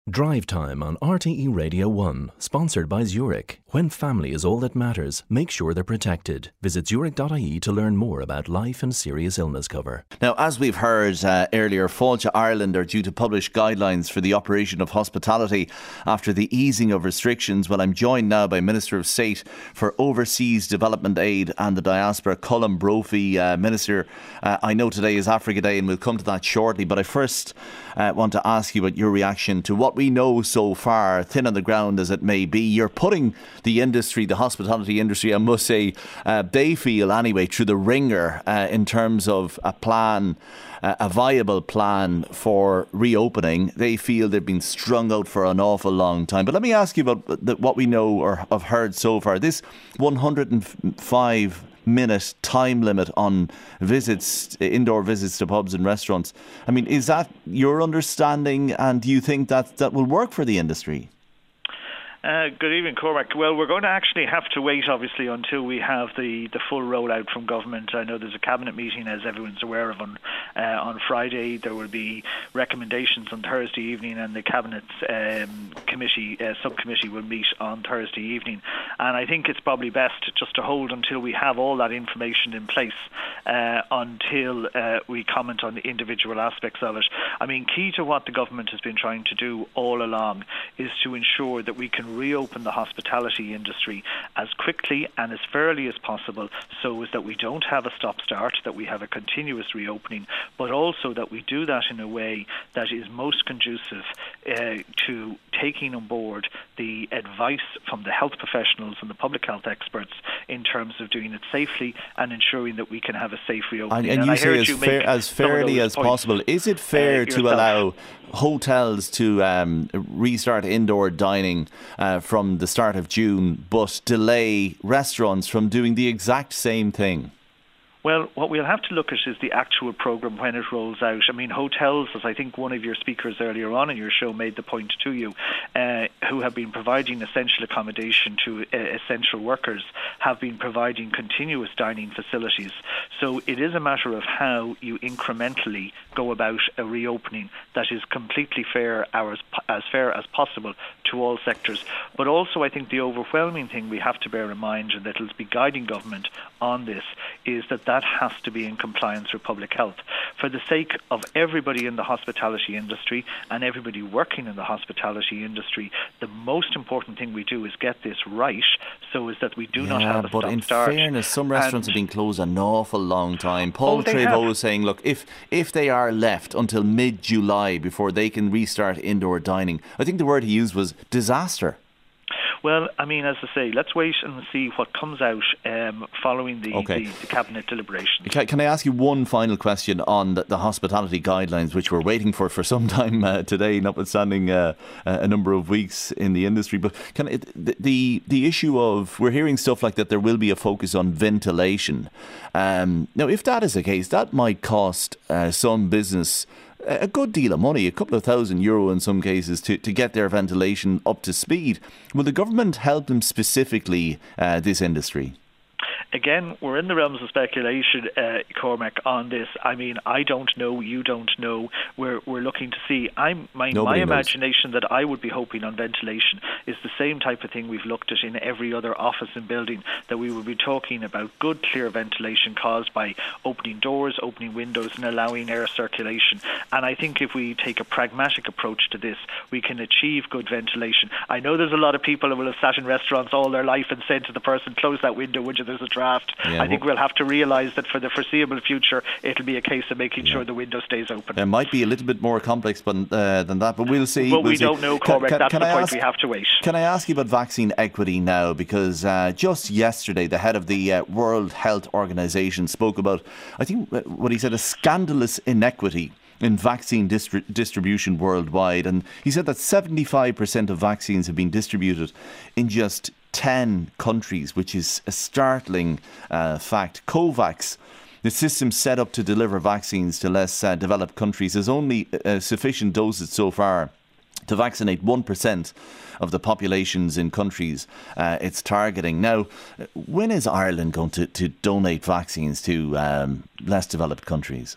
Drive Time on RTE Radio 1, sponsored by Zurich. When family is all that matters, make sure they're protected. Visit zurich.ie to learn more about life and serious illness cover. Now, as we've heard earlier, Fáilte Ireland are due to publish guidelines for the operation of hospitality after the easing of restrictions. Well, I'm joined now by Minister of State for Overseas Development Aid and the Diaspora, Colm Brophy. Minister, I know today is Africa Day and we'll come to that shortly, but I first want to ask you about your reaction to what we know so far, thin on the ground as it may be. You're putting the industry, the hospitality industry, I must say, they feel anyway, through the ringer in terms of a plan, a viable plan for reopening. They feel they've been strung out for an awful long time. But let me ask you about what we know or have heard so far. This 105-minute time limit on visits, indoor visits to pubs and restaurants. I mean, is that your understanding, and do you think that will work for the industry? Good evening, Cormac. Well, we're going to actually have to wait, obviously, until we have the full rollout from government. I know there's a cabinet meeting, as everyone's aware of, on Friday. There will be recommendations on Thursday evening, and the cabinet's subcommittee will meet on Thursday evening. And I think it's probably best just to hold until we have all that information in place, until we comment on the individual aspects of it. I mean, key to what the government has been trying to do all along is to ensure that we can reopen the hospitality industry as quickly and as fairly as possible, so as that we don't have a stop-start, that we have a continuous reopening, but also that we do that in a way that is most conducive to taking on board the advice from the health professionals and the public health experts in terms of doing it safely and ensuring that we can have a safe reopening. And you say as fairly as possible. Is it fair to allow hotels to restart indoor dining from the start of June, but delay restaurants from doing the exact same thing? Well, what we'll have to look at is the actual programme when it rolls out. I mean, hotels, as I think one of your speakers earlier on in your show made the point to you, who have been providing essential accommodation to essential workers, have been providing continuous dining facilities. So it is a matter of how you incrementally go about a reopening that is completely fair, as fair as possible to all sectors. But also I think the overwhelming thing we have to bear in mind, and that will be guiding government on this, is that has to be in compliance with public health. For the sake of everybody in the hospitality industry and everybody working in the hospitality industry, the most important thing we do is get this right, so is that we do not have a stop-start. But in fairness, some restaurants have been closed an awful long time. Paul Treyvaud was saying, look, if they are left until mid-July before they can restart indoor dining, I think the word he used was disaster. Well, I mean, as I say, let's wait and see what comes out following the cabinet deliberations. Can I ask you one final question on the hospitality guidelines, which we're waiting for some time today, notwithstanding a number of weeks in the industry? But the issue of, we're hearing stuff like that there will be a focus on ventilation. Now, if that is the case, that might cost some business a good deal of money, a couple of €1,000 in some cases, to get their ventilation up to speed. Will the government help them specifically, this industry? Again, we're in the realms of speculation, Cormac, on this. I mean, I don't know, you don't know. We're looking to see. My imagination that I would be hoping on ventilation is the same type of thing we've looked at in every other office and building, that we will be talking about good, clear ventilation caused by opening doors, opening windows and allowing air circulation. And I think if we take a pragmatic approach to this, we can achieve good ventilation. I know there's a lot of people who will have sat in restaurants all their life and said to the person, close that window, would you, there's a draft. I think we'll have to realise that for the foreseeable future, it'll be a case of making sure the window stays open. It might be a little bit more complex than that, but we'll see. But we don't know, Cormac. That's the point. We have to wait. Can I ask you about vaccine equity now? Because just yesterday, the head of the World Health Organization spoke about, I think, what he said, a scandalous inequity in vaccine distribution worldwide. And he said that 75% of vaccines have been distributed in just 10 countries, which is a startling fact. COVAX, the system set up to deliver vaccines to less developed countries, has only sufficient doses so far to vaccinate 1% of the populations in countries it's targeting. Now, when is Ireland going to donate vaccines to less developed countries?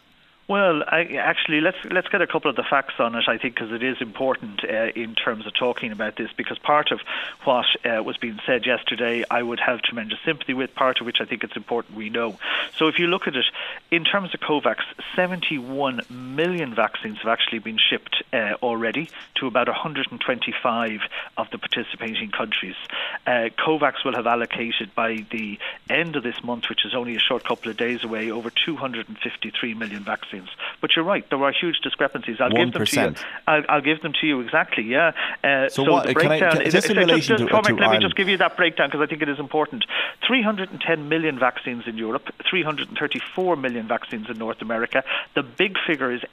Well, let's get a couple of the facts on it, I think, because it is important in terms of talking about this, because part of what was being said yesterday I would have tremendous sympathy with, part of which I think it's important we know. So if you look at it, in terms of COVAX, 71 million vaccines have actually been shipped already to about 125 of the participating countries. COVAX will have allocated by the end of this month, which is only a short couple of days away, over 253 million vaccines. But you're right, there are huge discrepancies. I'll 1%. give them to you. I'll give them to you exactly. Yeah. So what? The breakdown. Let me just give you that breakdown because I think it is important. 310 million vaccines in Europe, 334 million vaccines in North America. The big figure is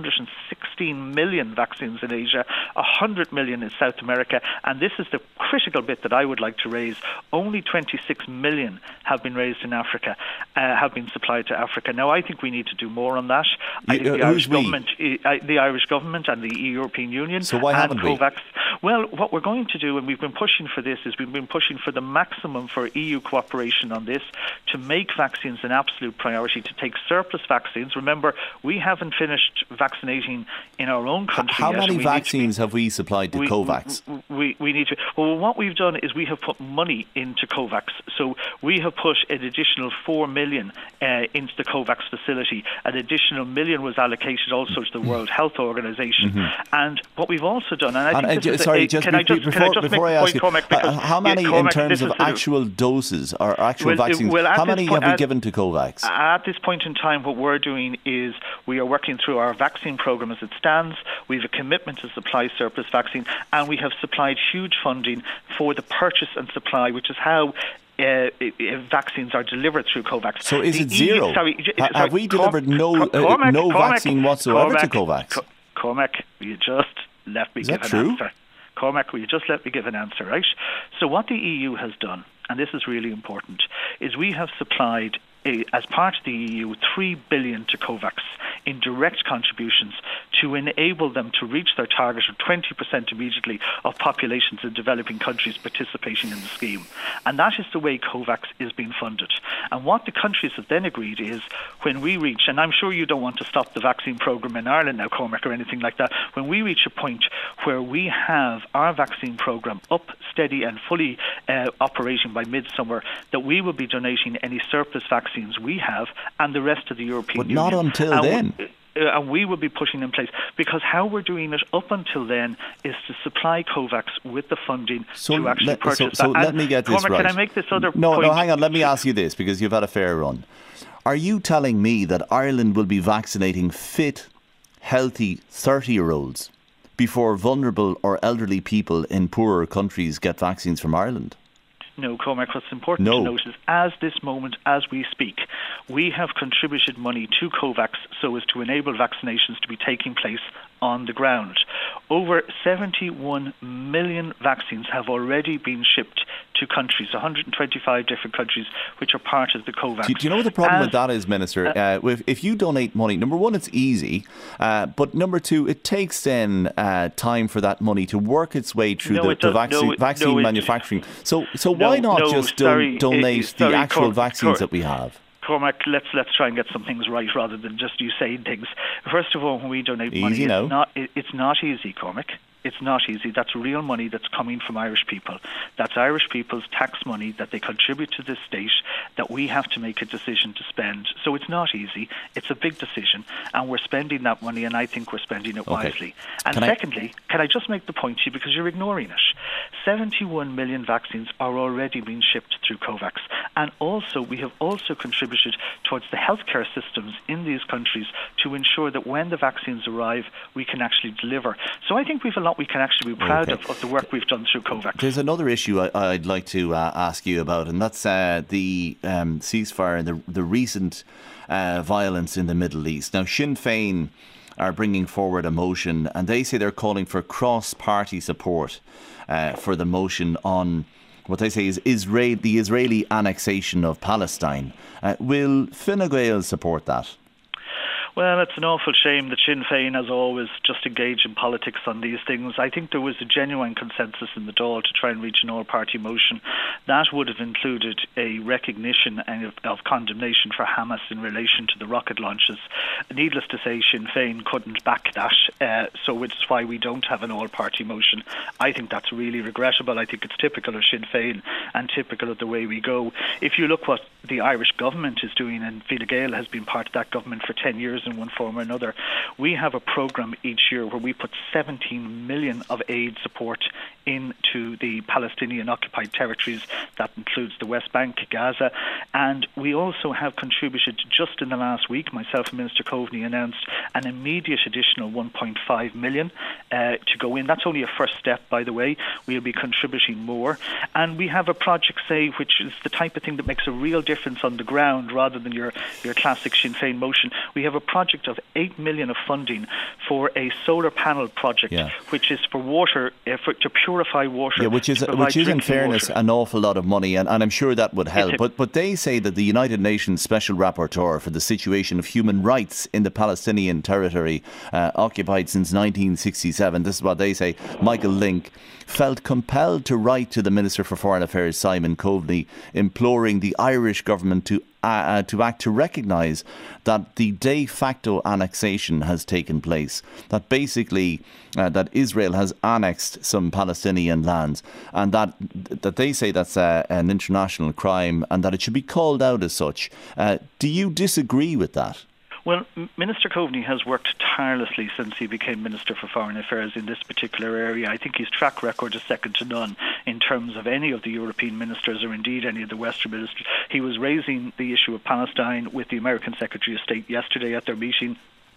816 million vaccines in Asia, 100 million in South America, and this is the critical bit that I would like to raise. Only 26 million have been raised in Africa, have been supplied to Africa. Now, I think we need to do more on that. I think the Irish government and the European Union. So why haven't COVAX. Well, what we're going to do, and we've been pushing for this, is we've been pushing for the maximum for EU cooperation on this to make vaccines an absolute priority, to take surplus vaccines. Remember, we haven't finished vaccinating in our own country How yet. many vaccines have we supplied to COVAX? We need to. Well, what we've done is we have put money into COVAX. So we have put an additional 4 million into the COVAX facility. An additional $1 million was allocated also to the World Health Organization. And what we've also done, and I think this is before I ask you, how many in terms of actual doses or actual vaccines, how many have we given to COVAX? At this point in time, what we're doing is we are working through our vaccine program as it stands. We have a commitment to supply surplus vaccine, and we have supplied huge funding for the purchase and supply, which is how vaccines are delivered through COVAX. So is it zero? Have we delivered no vaccine whatsoever to COVAX? Cormac, will you just let me give an answer? Cormac, will you just let me give an answer, right? So what the EU has done, and this is really important, is we have supplied, as part of the EU, 3 billion to COVAX in direct contributions to enable them to reach their target of 20% immediately of populations in developing countries participating in the scheme. And that is the way COVAX is being funded. And what the countries have then agreed is when we reach, and I'm sure you don't want to stop the vaccine programme in Ireland now, Cormac, or anything like that, when we reach a point where we have our vaccine programme up, steady and fully operating by midsummer, that we will be donating any surplus vaccines we have and the rest of the European Union. But not until then. And we will be putting in place, because how we're doing it up until then is to supply COVAX with the funding to actually purchase that. So let me get this Cormac, right. can I make this other point? No, hang on. Let me ask you this, because you've had a fair run. Are you telling me that Ireland will be vaccinating fit, healthy 30-year-olds before vulnerable or elderly people in poorer countries get vaccines from Ireland? No, Cormac, what's important to note is as this moment, as we speak, we have contributed money to COVAX so as to enable vaccinations to be taking place on the ground. Over 71 million vaccines have already been shipped to countries, 125 different countries, which are part of the COVAX. Do you know what the problem with that is, Minister? If you donate money, number one, it's easy, but number two, it takes then time for that money to work its way through the vaccine manufacturing. So why not just donate the actual vaccines that we have? Cormac, let's try and get some things right rather than just you saying things. First of all, when we donate money, it's not easy, Cormac. It's not easy. That's real money that's coming from Irish people. That's Irish people's tax money that they contribute to this state that we have to make a decision to spend. So it's not easy. It's a big decision, and we're spending that money, and I think we're spending it wisely. And secondly, can I just make the point to you, because you're ignoring it? 71 million vaccines are already being shipped through COVAX, and also we have also contributed towards the healthcare systems in these countries to ensure that when the vaccines arrive, we can actually deliver. So I think we've a lot we can actually be proud of the work we've done through COVAX. There's another issue I'd like to ask you about, and that's the ceasefire and the recent violence in the Middle East. Now, Sinn Féin are bringing forward a motion, and they say they're calling for cross-party support for the motion on what they say is the Israeli annexation of Palestine. Will Fine Gael support that? Well, it's an awful shame that Sinn Féin has always just engaged in politics on these things. I think there was a genuine consensus in the Dáil to try and reach an all-party motion. That would have included a recognition of condemnation for Hamas in relation to the rocket launches. Needless to say, Sinn Féin couldn't back that, so which is why we don't have an all-party motion. I think that's really regrettable. I think it's typical of Sinn Féin and typical of the way we go. If you look what the Irish government is doing, and Fine Gael has been part of that government for 10 years in one form or another, we have a programme each year where we put 17 million of aid support into the Palestinian occupied territories. That includes the West Bank, Gaza, and we also have contributed just in the last week, myself and Minister Coveney announced an immediate additional 1.5 million to go in. That's only a first step, by the way. We'll be contributing more, and we have a project, say, which is the type of thing that makes a real difference on the ground rather than your classic Sinn Féin motion. We have a project of 8 million of funding for a solar panel project, which is for water, to purify water. Which is in fairness water. An awful lot of money, and I'm sure that would help. But they say that the United Nations Special Rapporteur for the situation of human rights in the Palestinian territory occupied since 1967, this is what they say, Michael Lynk, felt compelled to write to the Minister for Foreign Affairs, Simon Coveney, imploring the Irish government to act to recognise that the de facto annexation has taken place, that basically that Israel has annexed some Palestinian lands, and that they say that's an international crime and that it should be called out as such. Do you disagree with that? Well, Minister Coveney has worked tirelessly since he became Minister for Foreign Affairs in this particular area. I think his track record is second to none in terms of any of the European ministers or indeed any of the Western ministers. He was raising the issue of Palestine with the American Secretary of State yesterday at their meeting.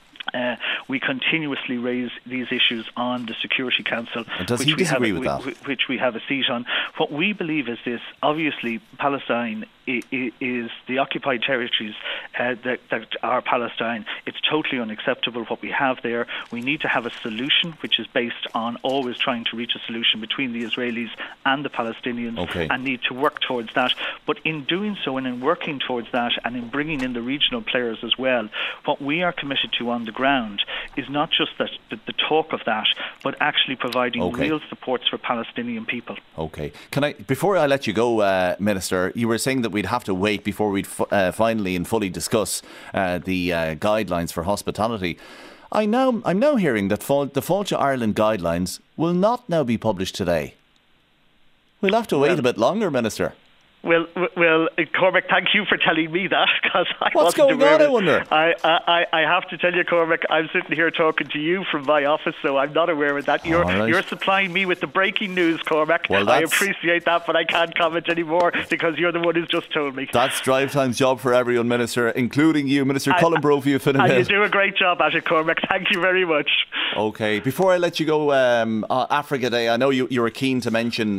We continuously raise these issues on the Security Council, does he disagree with that? Which we have a seat on. What we believe is this: obviously, Palestine is the occupied territories that are Palestine. It's totally unacceptable what we have there. We need to have a solution which is based on always trying to reach a solution between the Israelis and the Palestinians, and need to work towards that. But in doing so and in working towards that and in bringing in the regional players as well, what we are committed to on the ground is not just the talk of that, but actually providing real supports for Palestinian people. Okay. Before I let you go, Minister, you were saying that we'd have to wait before we'd finally and fully discuss the guidelines for hospitality. I'm now hearing that the Fáilte Ireland guidelines will not now be published today. We'll have to wait a bit longer, Minister. Well, Cormac, thank you for telling me that, because What's going on, I wonder? I have to tell you, Cormac, I'm sitting here talking to you from my office, so I'm not aware of that. You're supplying me with the breaking news, Cormac. Well, I appreciate that, but I can't comment anymore because you're the one who's just told me. That's Drive Time's job for everyone, Minister, including you, Minister Colin Brophy of Fine Gael. And you do a great job at it, Cormac. Thank you very much. Okay, before I let you go, Africa Day, I know you were keen to mention...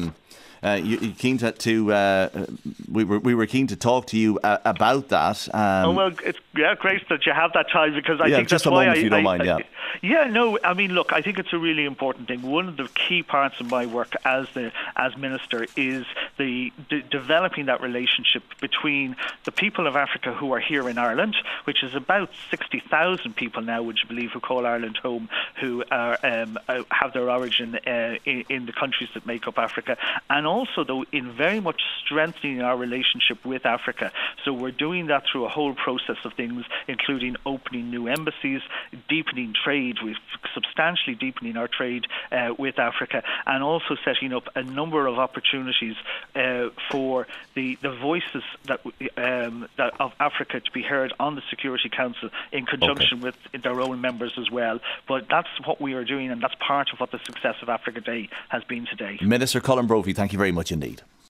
we were keen to talk to you about that. It's great that you have that time, because I think just that's why if you don't mind. I mean, look, I think it's a really important thing. One of the key parts of my work as minister is the developing that relationship between the people of Africa who are here in Ireland, which is about 60,000 people now, would you believe, who call Ireland home, who are, have their origin in the countries that make up Africa, and also, though, in very much strengthening our relationship with Africa. So we're doing that through a whole process of things, including opening new embassies, deepening trade. We're substantially deepening our trade with Africa, and also setting up a number of opportunities for the voices that of Africa to be heard on the Security Council in conjunction with their own members as well. But that's what we are doing, and that's part of what the success of Africa Day has been today. Minister Colin Brophy, thank you very much indeed.